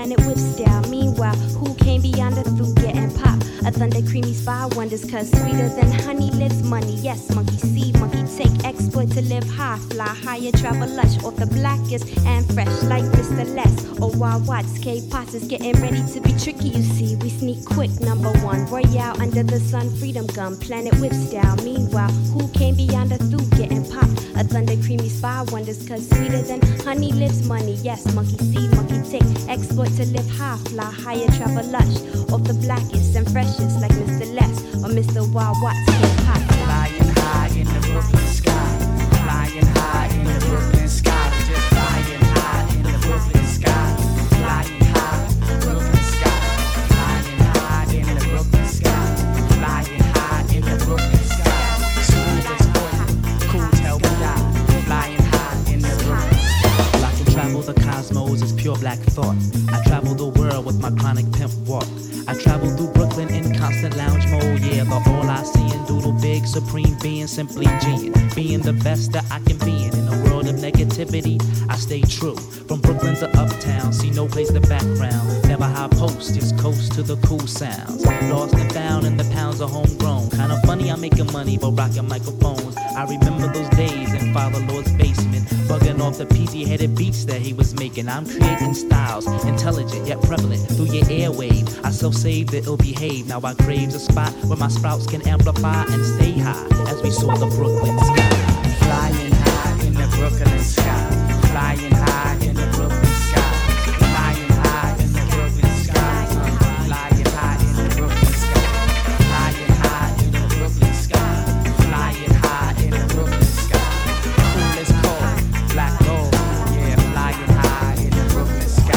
planet with style. Meanwhile, who came beyond the through getting pop? A thunder creamy spy wonders, cause sweeter than honey lives money. Yes, monkey see, monkey take, exploit to live high, fly higher, travel lush, off the blackest and fresh like Mr. Les or Wild Watts. K-Pots is getting ready to be tricky, you see. We sneak quick, number one, royale under the sun, freedom gun, planet with style. Meanwhile, who came beyond the through getting pop? A thunder creamy spy wonders, cause sweeter than honey lives money. Yes, monkey see, monkey take, exploit to live high, fly higher, travel lush, off the blackest and freshest like Mr. Les or Mr. Wild Watts. K-Pots. Flying high in the Brooklyn sky, flying high in the Brooklyn sky, just flying high in the Brooklyn sky, flying high in the Brooklyn sky, flying high in the Brooklyn sky, flying high in the Brooklyn sky. Smooth as oil, cool till we die, flying high in the Brooklyn sky. Well, I can travel the cosmos as pure black thought. I travel the world with my chronic pimp walk. I travel through Brooklyn in constant lounge mode. Yeah, the all I see and doodle big, supreme being, simply G'ing. Being the best that I can be in a world of negativity, I stay true. From Brooklyn to uptown, see no place to background. Never high post, just coast to the cool sounds. Lost and found in the pounds of homegrown. Kinda funny I'm making money but rocking microphones. I remember those days in Father Lord's basement, bugging off the peasy-headed beats that he was making. I'm creating styles, intelligent yet prevalent through your airwave. I self-save the ill-behaved. Now I crave a spot where my sprouts can amplify and stay high as we soar the Brooklyn sky. Flying high in the Brooklyn sky, flying high in the Brooklyn sky, flying high in the Brooklyn sky, flying high in the Brooklyn sky, flying high in the Brooklyn sky, flying high in the Brooklyn sky. Cool as cold, black gold, yeah, flying high in the Brooklyn sky.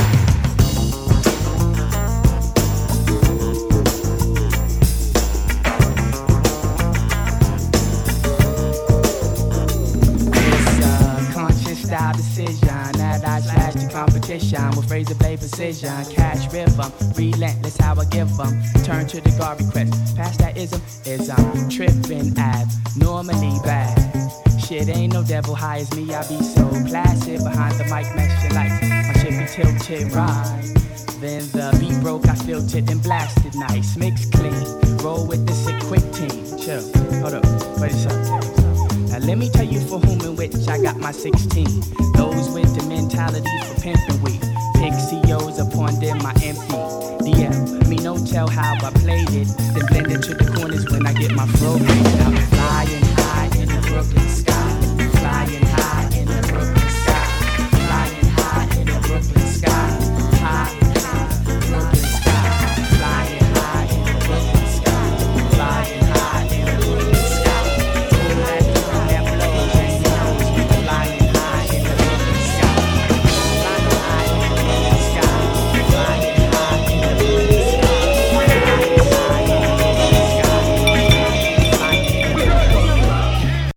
Style decision that I slash the competition with razor blade precision, cash rhythm, relentless how I give them. Turn to the guard request, past that ism, tripping ab, normally bad. Shit ain't no devil high as me, I be so placid behind the mic, meshing lights. My shit be tilted right. Then the beat broke, I filtered and blasted nice, mix clean, roll with the sick quick team. Chill, hold up, wait a second. Now let me tell you for whom and which I got my 16. Those with the mentality for pimping weed. Pick COs upon them my empty DM. Me no tell how I played it, then blend it to the